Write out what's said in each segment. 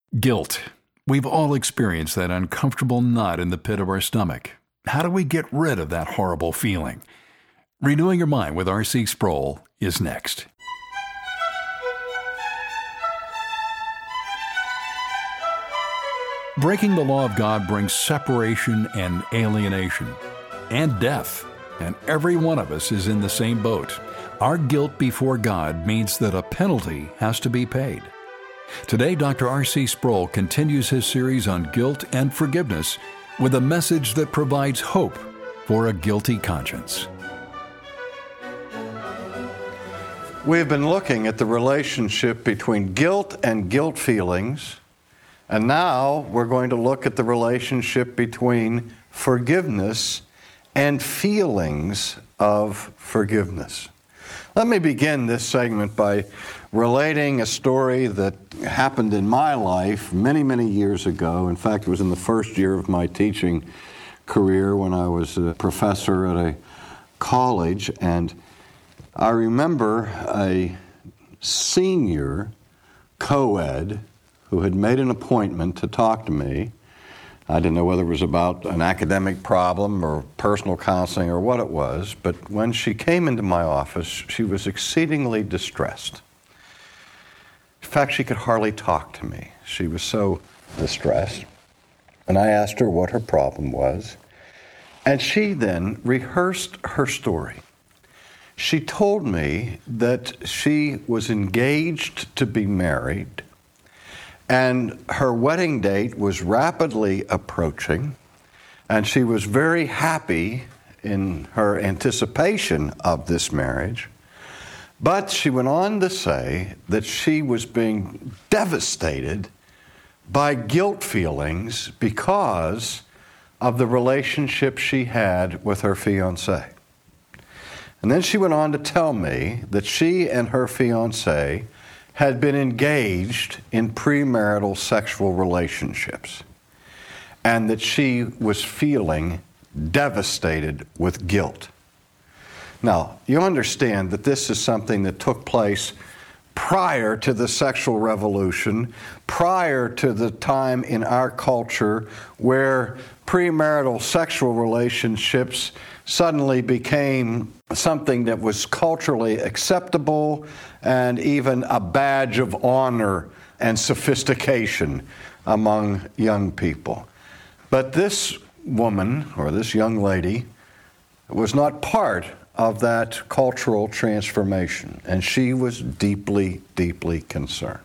Guilt. We've all experienced that uncomfortable knot in the pit of our stomach. How do we get rid of that horrible feeling? Renewing Your Mind with R.C. Sproul is next. Breaking the law of God brings separation and alienation and death, and every one of us is in the same boat. Our guilt before God means that a penalty has to be paid. Today, Dr. R.C. Sproul continues his series on guilt and forgiveness with a message that provides hope for a guilty conscience. We've been looking at the relationship between guilt and guilt feelings, and now we're going to look at the relationship between forgiveness and feelings of forgiveness. Let me begin this segment by relating a story that happened in my life many, many years ago. In fact, it was in the first year of my teaching career when I was a professor at a college. And I remember a senior co-ed who had made an appointment to talk to me. I didn't know whether it was about an academic problem or personal counseling or what it was, but when she came into my office, she was exceedingly distressed. In fact, she could hardly talk to me. She was so distressed. And I asked her what her problem was, and she then rehearsed her story. She told me that she was engaged to be married, and her wedding date was rapidly approaching, and she was very happy in her anticipation of this marriage. But she went on to say that she was being devastated by guilt feelings because of the relationship she had with her fiancé. And then she went on to tell me that she and her fiancé had been engaged in premarital sexual relationships, and that she was feeling devastated with guilt. Now, you understand that this is something that took place prior to the sexual revolution, prior to the time in our culture where premarital sexual relationships suddenly became something that was culturally acceptable and even a badge of honor and sophistication among young people. But this woman, or this young lady, was not part of that cultural transformation, and she was deeply, deeply concerned.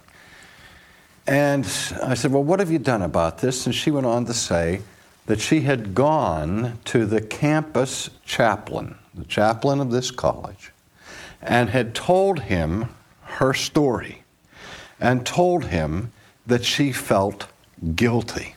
And I said, well, what have you done about this? And she went on to say that she had gone to the campus chaplain, the chaplain of this college, and had told him her story and told him that she felt guilty.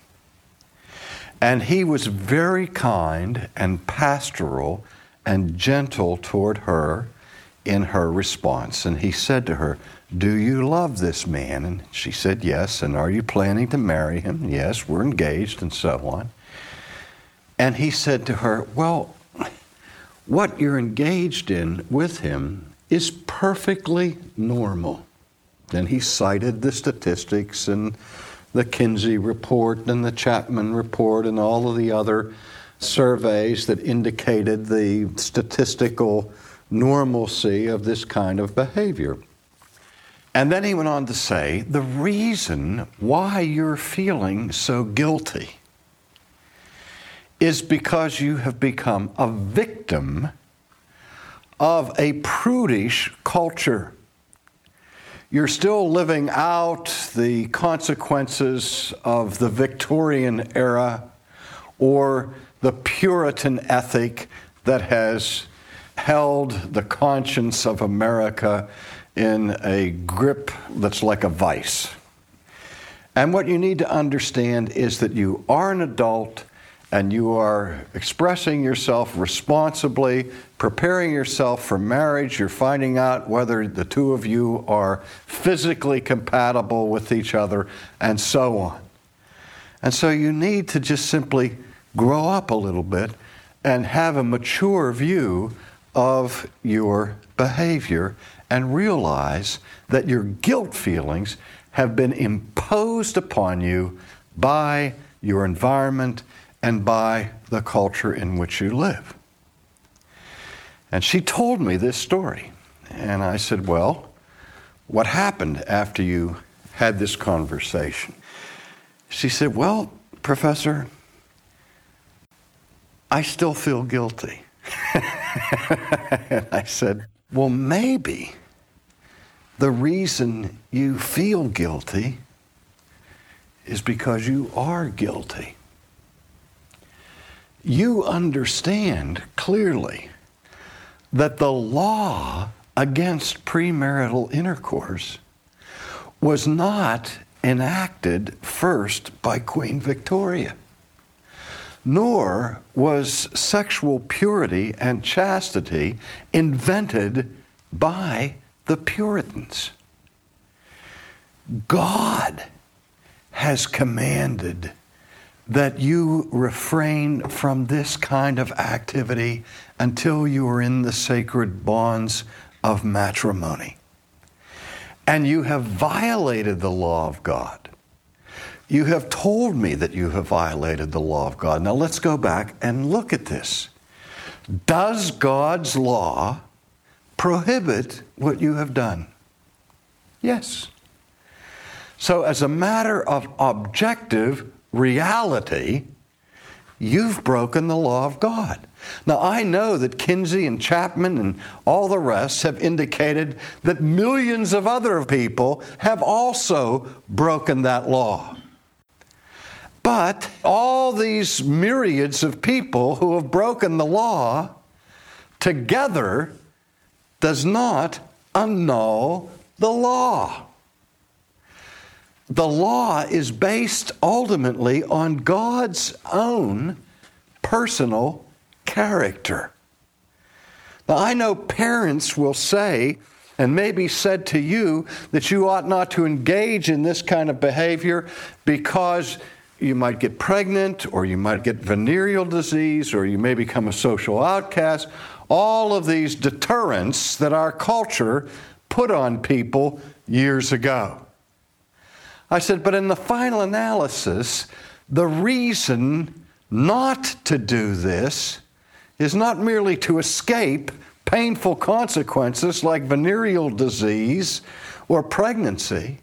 And he was very kind and pastoral and gentle toward her in her response. And he said to her, "Do you love this man?" And she said, "Yes." "And are you planning to marry him?" "Yes, we're engaged," and so on. And he said to her, "Well, what you're engaged in with him is perfectly normal." Then he cited the statistics and the Kinsey report and the Chapman report and all of the other surveys that indicated the statistical normalcy of this kind of behavior. And then he went on to say, the reason why you're feeling so guilty is because you have become a victim of a prudish culture. You're still living out the consequences of the Victorian era or the Puritan ethic that has held the conscience of America in a grip that's like a vice. And what you need to understand is that you are an adult and you are expressing yourself responsibly, preparing yourself for marriage. You're finding out whether the two of you are physically compatible with each other, and so on. And so you need to just simply grow up a little bit and have a mature view of your behavior and realize that your guilt feelings have been imposed upon you by your environment and by the culture in which you live. And she told me this story. And I said, well, what happened after you had this conversation? She said, well, Professor, I still feel guilty. And I said, well, maybe the reason you feel guilty is because you are guilty. You understand clearly that the law against premarital intercourse was not enacted first by Queen Victoria, nor was sexual purity and chastity invented by the Puritans. God has commanded that you refrain from this kind of activity until you are in the sacred bonds of matrimony. And you have violated the law of God. You have told me that you have violated the law of God. Now let's go back and look at this. Does God's law prohibit what you have done? Yes. So as a matter of objective reality, you've broken the law of God. Now, I know that Kinsey and Chapman and all the rest have indicated that millions of other people have also broken that law. But all these myriads of people who have broken the law together does not annul the law. The law is based ultimately on God's own personal character. Now, I know parents will say, and maybe said to you, that you ought not to engage in this kind of behavior because you might get pregnant, or you might get venereal disease, or you may become a social outcast. All of these deterrents that our culture put on people years ago. I said, but in the final analysis, the reason not to do this is not merely to escape painful consequences like venereal disease or pregnancy,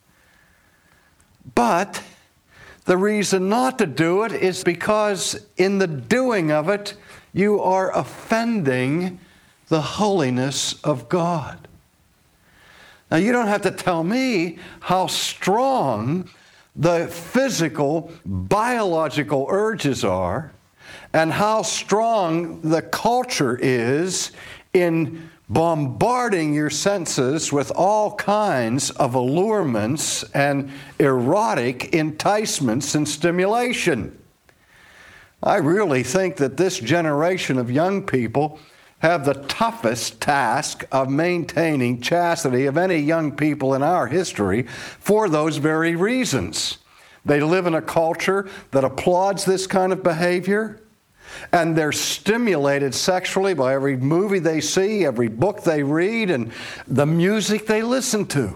but the reason not to do it is because in the doing of it, you are offending the holiness of God. Now, you don't have to tell me how strong the physical, biological urges are and how strong the culture is in bombarding your senses with all kinds of allurements and erotic enticements and stimulation. I really think that this generation of young people have the toughest task of maintaining chastity of any young people in our history for those very reasons. They live in a culture that applauds this kind of behavior, and they're stimulated sexually by every movie they see, every book they read, and the music they listen to.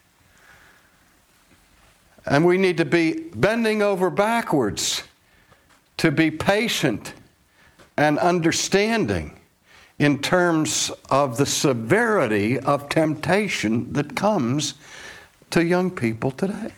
And we need to be bending over backwards to be patient and understanding in terms of the severity of temptation that comes to young people today.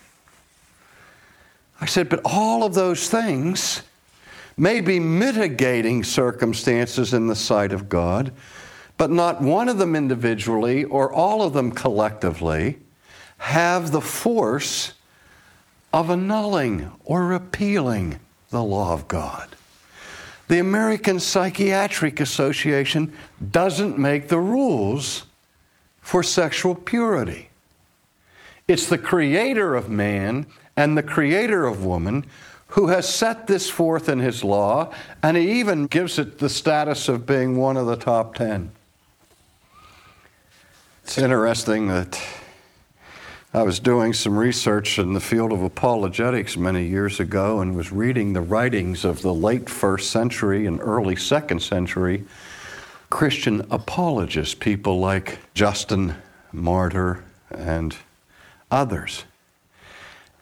I said, but all of those things may be mitigating circumstances in the sight of God, but not one of them individually or all of them collectively have the force of annulling or repealing the law of God. The American Psychiatric Association doesn't make the rules for sexual purity. It's the creator of man and the creator of woman who has set this forth in his law, and he even gives it the status of being one of the top 10. It's interesting that I was doing some research in the field of apologetics many years ago and was reading the writings of the late 1st century and early 2nd century Christian apologists, people like Justin Martyr and others.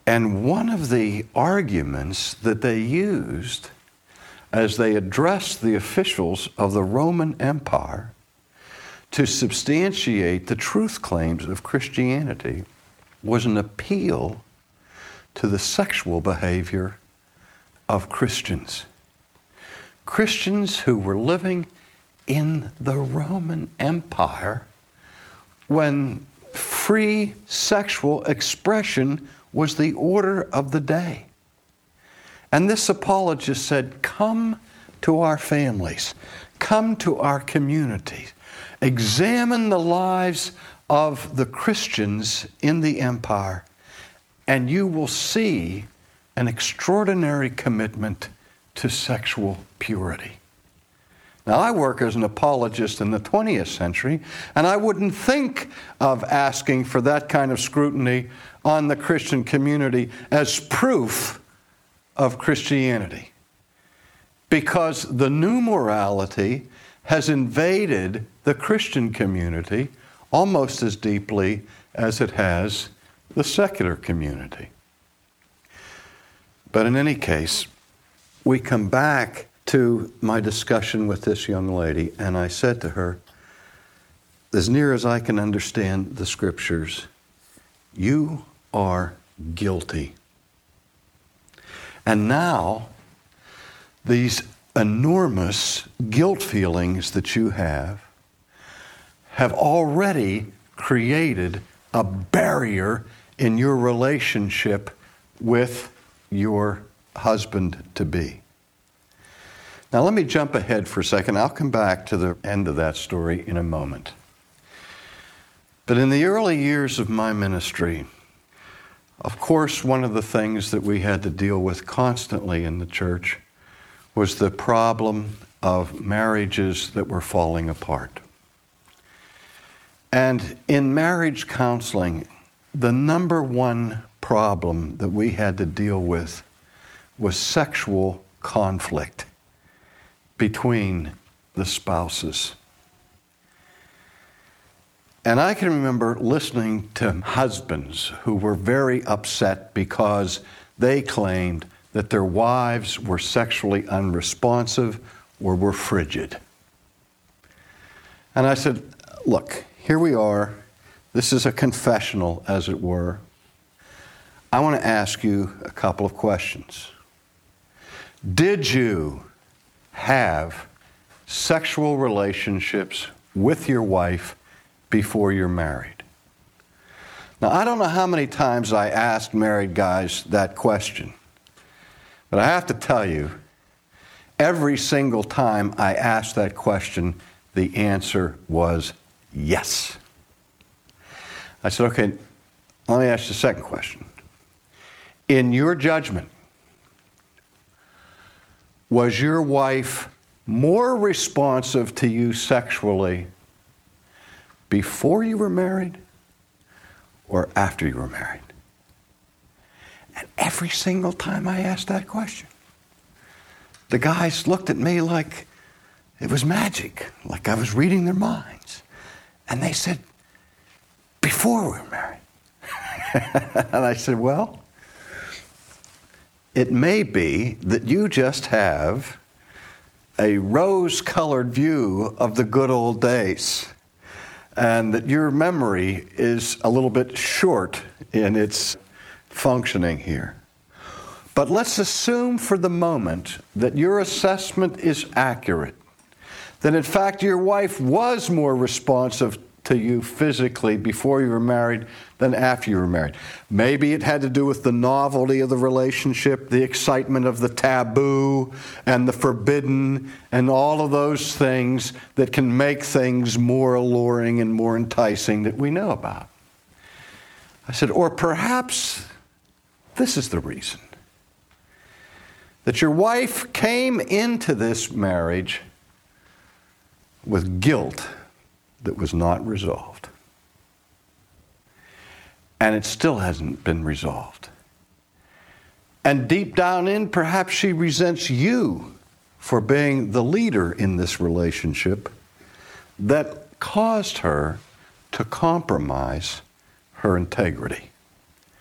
And one of the arguments that they used as they addressed the officials of the Roman Empire to substantiate the truth claims of Christianity was an appeal to the sexual behavior of Christians. Christians who were living in the Roman Empire when free sexual expression was the order of the day. And this apologist said, come to our families, come to our communities, examine the lives of the Christians in the empire, and you will see an extraordinary commitment to sexual purity. Now, I work as an apologist in the 20th century, and I wouldn't think of asking for that kind of scrutiny on the Christian community as proof of Christianity, because the new morality has invaded the Christian community almost as deeply as it has the secular community. But in any case, we come back to my discussion with this young lady, and I said to her, as near as I can understand the Scriptures, you are guilty. And now, these enormous guilt feelings that you have already created a barrier in your relationship with your husband-to-be. Now, let me jump ahead for a second. I'll come back to the end of that story in a moment. But in the early years of my ministry, of course, one of the things that we had to deal with constantly in the church was the problem of marriages that were falling apart. And in marriage counseling, the number one problem that we had to deal with was sexual conflict between the spouses. And I can remember listening to husbands who were very upset because they claimed that their wives were sexually unresponsive or were frigid. And I said, look, here we are. This is a confessional, as it were. I want to ask you a couple of questions. Did you have sexual relationships with your wife before you're married? Now, I don't know how many times I asked married guys that question, but I have to tell you, every single time I asked that question, the answer was yes. I said, okay, let me ask you the second question. In your judgment, was your wife more responsive to you sexually before you were married or after you were married? And every single time I asked that question, the guys looked at me like it was magic, like I was reading their minds. And they said, before we were married. And I said, well, it may be that you just have a rose-colored view of the good old days, and that your memory is a little bit short in its functioning here. But let's assume for the moment that your assessment is accurate, that in fact your wife was more responsive to you physically before you were married than after you were married. Maybe it had to do with the novelty of the relationship, the excitement of the taboo and the forbidden, and all of those things that can make things more alluring and more enticing that we know about. I said, or perhaps this is the reason. That your wife came into this marriage with guilt that was not resolved. And it still hasn't been resolved. And deep down in, perhaps she resents you for being the leader in this relationship that caused her to compromise her integrity.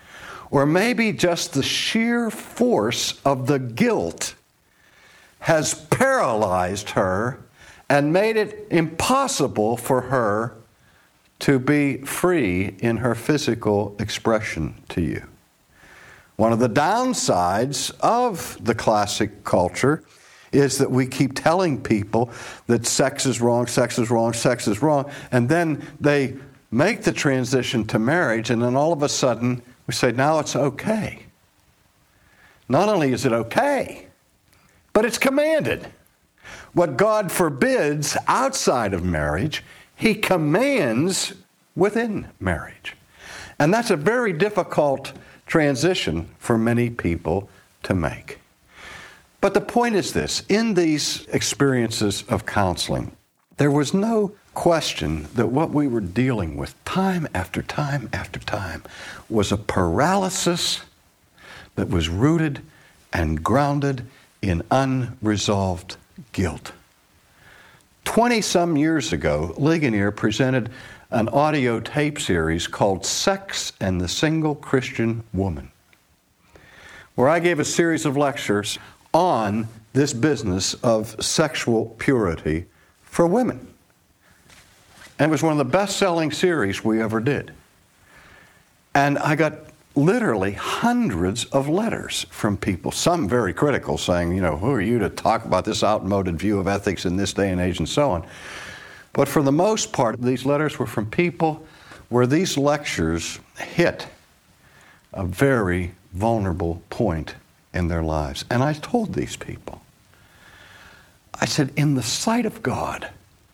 Or maybe just the sheer force of the guilt has paralyzed her and made it impossible for her to be free in her physical expression to you. One of the downsides of the classic culture is that we keep telling people that sex is wrong, sex is wrong, sex is wrong, and then they make the transition to marriage, and then all of a sudden we say, now it's okay. Not only is it okay, but it's commanded. What God forbids outside of marriage, He commands within marriage. And that's a very difficult transition for many people to make. But the point is this: in these experiences of counseling, there was no question that what we were dealing with time after time after time was a paralysis that was rooted and grounded in unresolved guilt. 20-some years ago, Ligonier presented an audio tape series called Sex and the Single Christian Woman, where I gave a series of lectures on this business of sexual purity for women. And it was one of the best-selling series we ever did. And I got literally hundreds of letters from people, some very critical, saying, who are you to talk about this outmoded view of ethics in this day and age, and so on. But for the most part, these letters were from people where these lectures hit a very vulnerable point in their lives. And I told these people, I said, in the sight of God,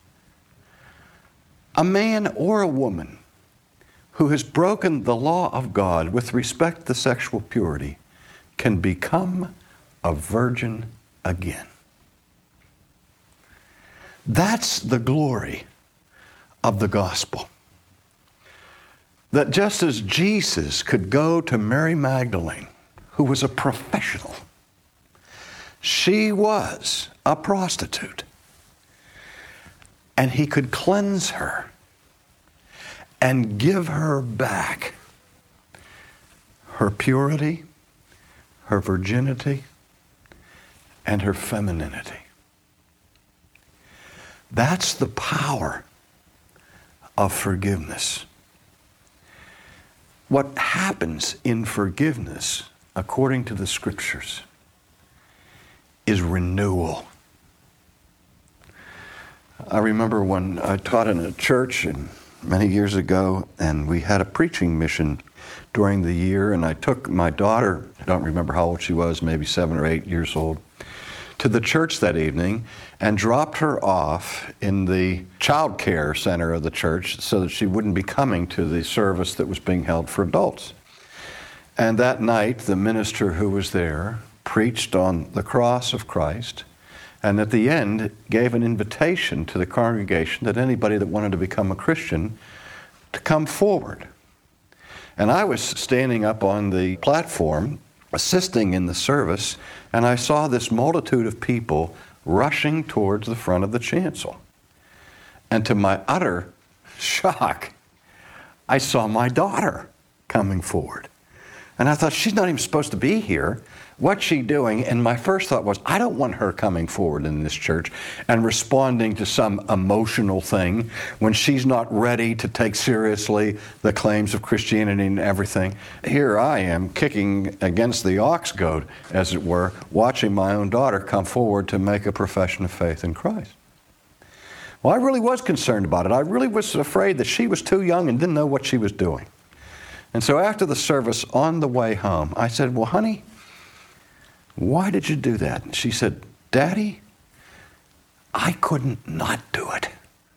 a man or a woman who has broken the law of God with respect to sexual purity can become a virgin again. That's the glory of the gospel. That just as Jesus could go to Mary Magdalene, who was a professional, she was a prostitute, and he could cleanse her and give her back her purity, her virginity, and her femininity. That's the power of forgiveness. What happens in forgiveness, according to the Scriptures, is renewal. I remember when I taught in a church many years ago, and we had a preaching mission during the year, and I took my daughter, I don't remember how old she was, maybe 7 or 8 years old, to the church that evening and dropped her off in the child care center of the church so that she wouldn't be coming to the service that was being held for adults. And that night, the minister who was there preached on the cross of Christ, and at the end gave an invitation to the congregation that anybody that wanted to become a Christian to come forward. And I was standing up on the platform assisting in the service, and I saw this multitude of people rushing towards the front of the chancel. And to my utter shock, I saw my daughter coming forward. And I thought, she's not even supposed to be here. What's she doing? And my first thought was, I don't want her coming forward in this church and responding to some emotional thing when she's not ready to take seriously the claims of Christianity and everything. Here I am kicking against the ox goad, as it were, watching my own daughter come forward to make a profession of faith in Christ. Well, I really was concerned about it. I really was afraid that she was too young and didn't know what she was doing. And so after the service, on the way home, I said, well, honey, why did you do that? And she said, Daddy, I couldn't not do it.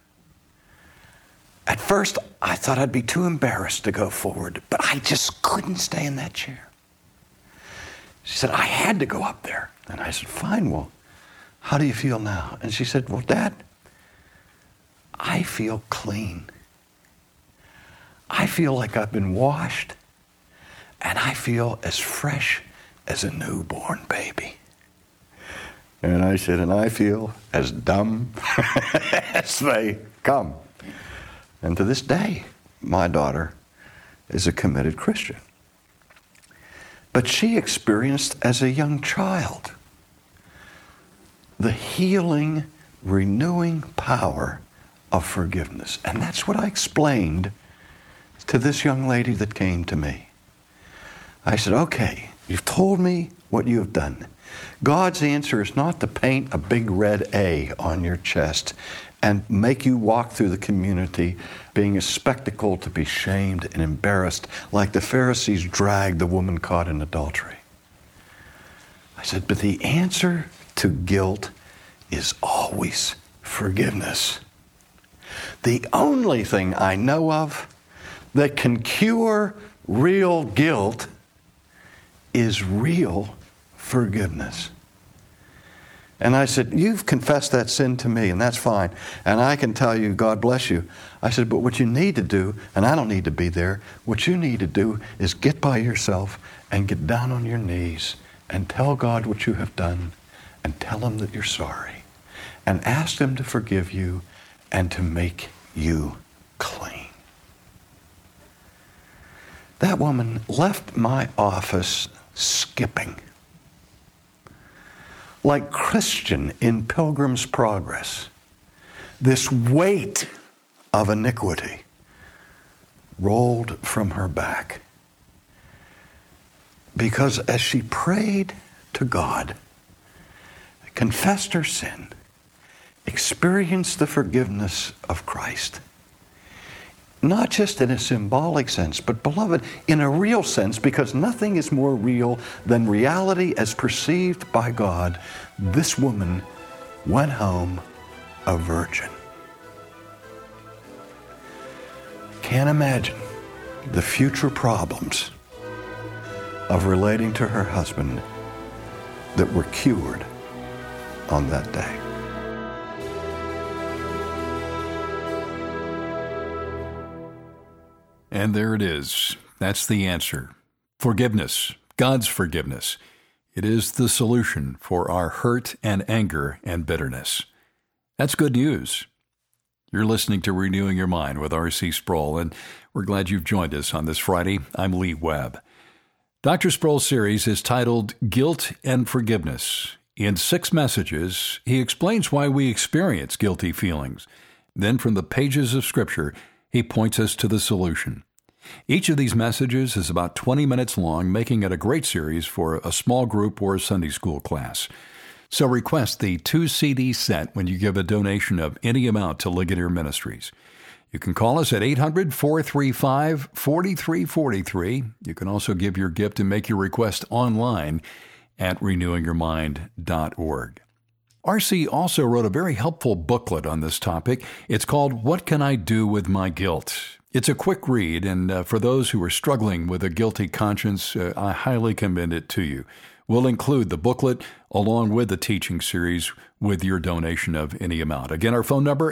At first, I thought I'd be too embarrassed to go forward, but I just couldn't stay in that chair. She said, I had to go up there. And I said, fine, well, how do you feel now? And she said, well, Dad, I feel clean. I feel like I've been washed, and I feel as fresh as a newborn baby. And I said, and I feel as dumb as they come. And to this day, my daughter is a committed Christian. but she experienced as a young child the healing, renewing power of forgiveness. And that's what I explained to this young lady that came to me. I said, okay, you've told me what you have done. God's answer is not to paint a big red A on your chest and make you walk through the community being a spectacle to be shamed and embarrassed like the Pharisees dragged the woman caught in adultery. I said, but the answer to guilt is always forgiveness. The only thing I know of that can cure real guilt is real forgiveness. And I said, you've confessed that sin to me, and that's fine. And I can tell you, God bless you. I said, but what you need to do, and I don't need to be there, what you need to do is get by yourself and get down on your knees and tell God what you have done and tell Him that you're sorry and ask Him to forgive you and to make you clean. That woman left my office skipping, like Christian in Pilgrim's Progress. This weight of iniquity rolled from her back. Because as she prayed to God, confessed her sin, experienced the forgiveness of Christ, not just in a symbolic sense, but, beloved, in a real sense, because nothing is more real than reality as perceived by God, this woman went home a virgin. Can't imagine the future problems of relating to her husband that were cured on that day. And there it is. That's the answer. Forgiveness, God's forgiveness. It is the solution for our hurt and anger and bitterness. That's good news. You're listening to Renewing Your Mind with R.C. Sproul, and we're glad you've joined us on this Friday. I'm Lee Webb. Dr. Sproul's series is titled Guilt and Forgiveness. In 6 messages, he explains why we experience guilty feelings. Then, from the pages of Scripture, he points us to the solution. Each of these messages is about 20 minutes long, making it a great series for a small group or a Sunday school class. So request the 2-CD set when you give a donation of any amount to Ligonier Ministries. You can call us at 800-435-4343. You can also give your gift and make your request online at renewingyourmind.org. R.C. also wrote a very helpful booklet on this topic. It's called What Can I Do with My Guilt? It's a quick read, and for those who are struggling with a guilty conscience, I highly commend it to you. We'll include the booklet along with the teaching series with your donation of any amount. Again, our phone number,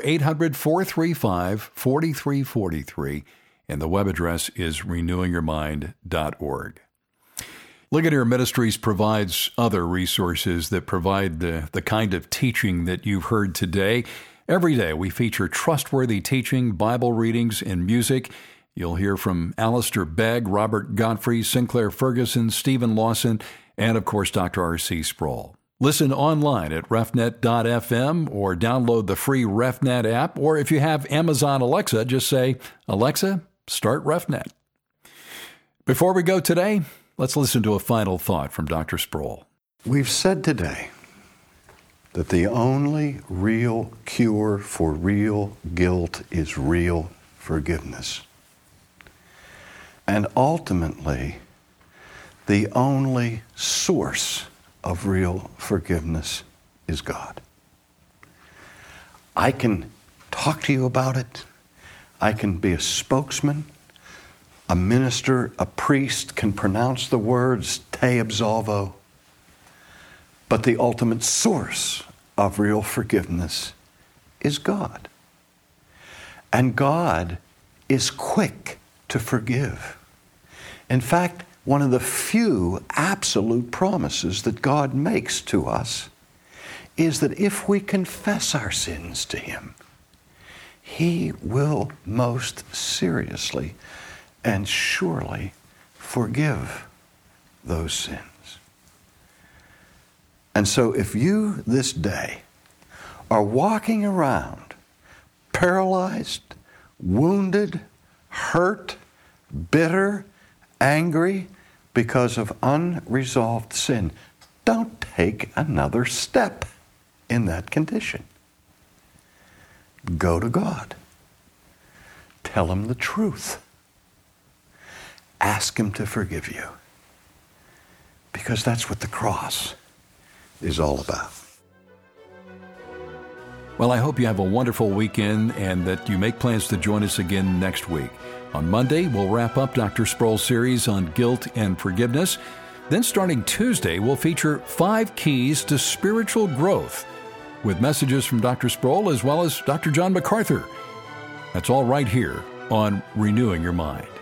800-435-4343, and the web address is renewingyourmind.org. Ligonier Ministries provides other resources that provide the kind of teaching that you've heard today. Every day we feature trustworthy teaching, Bible readings, and music. You'll hear from Alistair Begg, Robert Godfrey, Sinclair Ferguson, Stephen Lawson, and of course Dr. R.C. Sproul. Listen online at refnet.fm or download the free RefNet app, or if you have Amazon Alexa, just say, Alexa, start RefNet. Before we go today, let's listen to a final thought from Dr. Sproul. We've said today that the only real cure for real guilt is real forgiveness. And ultimately, the only source of real forgiveness is God. I can talk to you about it. I can be a spokesman. A minister, a priest can pronounce the words te absolvo. But the ultimate source of real forgiveness is God. And God is quick to forgive. In fact, one of the few absolute promises that God makes to us is that if we confess our sins to Him, He will most seriously and surely forgive those sins. And so if you this day are walking around paralyzed, wounded, hurt, bitter, angry because of unresolved sin, don't take another step in that condition. Go to God. Tell Him the truth. Ask Him to forgive you. Because that's what the cross is all about. Well, I hope you have a wonderful weekend and that you make plans to join us again next week. On Monday, we'll wrap up Dr. Sproul's series on guilt and forgiveness. Then starting Tuesday, we'll feature 5 keys to spiritual growth with messages from Dr. Sproul as well as Dr. John MacArthur. That's all right here on Renewing Your Mind.